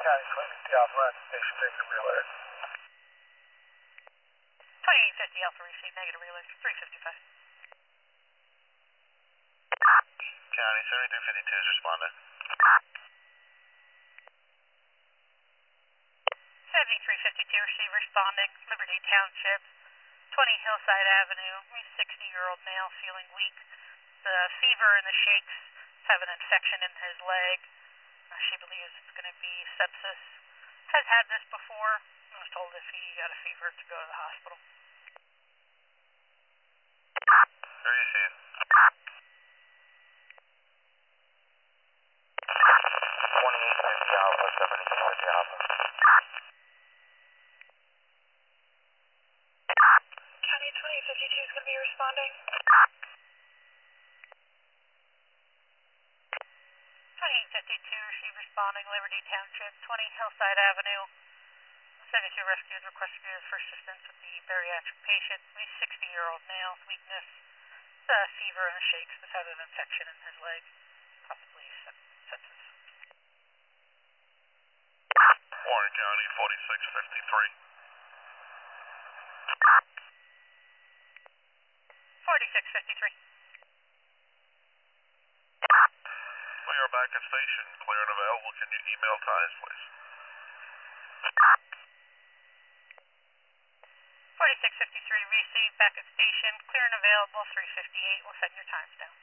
County Clinic, the Alpha Run Station, negative relay. 2850 Alpha received, negative relay, 355. County 7352 is responding. 7352 received, responding, Liberty Township, 20 Hillside Avenue, 60-year-old male feeling weak. The fever and the shakes have an infection in his leg. She believes it's going to be sepsis. Has had this before. I was told if he got a fever to go to the hospital. Where you see it? 2850 Alpha, 7250 Alpha. County 2052 is going to be responding. 2852 received, responding, Liberty Township, 20 Hillside Avenue. 72 rescues requested for assistance with the bariatric patient, 60-year-old male, weakness, fever and shakes, has had an infection in his leg, possibly sepsis. Warren County 4653. 4653. We are back at station, clear and available. Can you email ties, please? 4653 received, back at station, clear and available, 358. We'll send your times down.